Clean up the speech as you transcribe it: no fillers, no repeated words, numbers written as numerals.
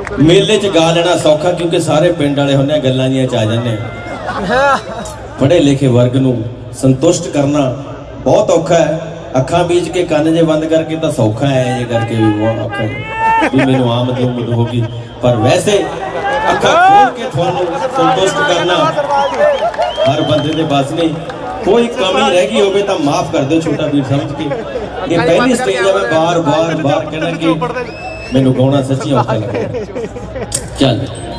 मेले च गा लेना सौखा क्योंकि सारे पिंड वाले होने गल्लां जिहां च आ जाने। पढ़े लिखे वर्ग नूं संतुष्ट करना बहुत औखा है। अखां बीच के कान जे बंद करके तो सौखा है, ये करके भी वो औखा है भी मैनूं आमद उमद होगी। पर वैसे अखां खोल के तुहानूं संतुष्ट करना हर बंदे दे बस नहीं। कोई कमी रह गई होवे तो माफ कर दो छोटा वीर समझ के। ये पहली स्टेज है, मैं बार बार कहना कि मैनूं गाउणा सच्ची औखा लगा। चल